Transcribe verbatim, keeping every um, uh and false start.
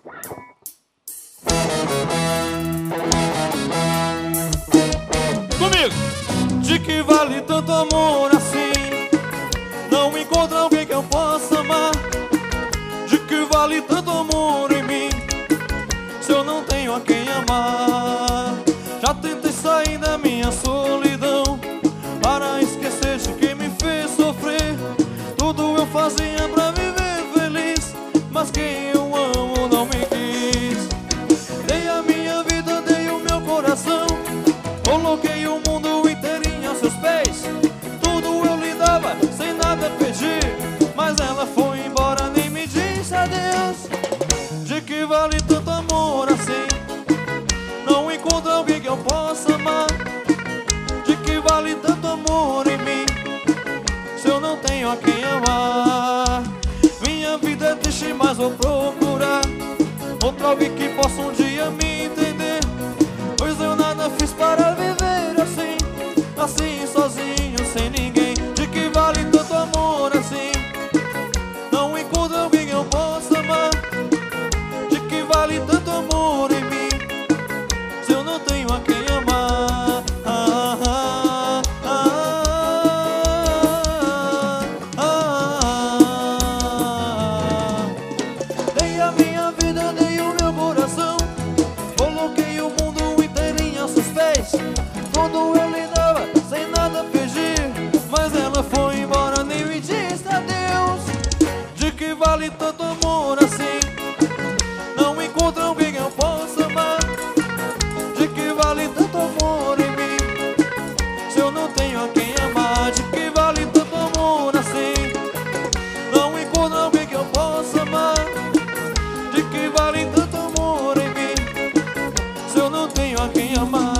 Comigo! De que vale tanto amor assim? Não encontro alguém que eu possa amar. De que vale tanto amor em mim, se eu não tenho a quem amar? Já tentei sair da minha solidão para esquecer de quem me fez sofrer. Tudo eu fazia pra viver feliz, mas quem eu amo não me quis. Dei a minha vida, dei o meu coração, coloquei o mundo inteirinho aos seus pés. Tudo eu lhe dava, sem nada pedir, mas ela foi embora, nem me disse adeus. De que vale tanto amor assim? Não encontro alguém que eu possa amar. De que vale tanto amor em mim, se eu não tenho a quem amar? Minha vida é triste, mas vou procurar outro alguém que possa um dia me entender, pois eu nada fiz para viver assim, assim sozinho, sem ninguém. De que vale tanto amor assim? Não encontro alguém que eu possa amar. De que vale tanto amor em mim, se eu não tenho a quem amar? Ah, ah, ah, ah, ah. Dei a minha vida, dei o meu coração, coloquei o mundo inteirinho aos seus pés. Tudo eu lhe dava, sem nada pedir, mas ela foi embora, nem me disse adeus. De que vale tanto amor assim? Não encontro alguém que eu possa amar. De que vale tanto amor em mim, se eu não tenho a quem amar? De que vale tanto amor assim? Não encontro alguém que eu possa amar. De que vale tanto amor em mim, se eu não tenho a quem amar?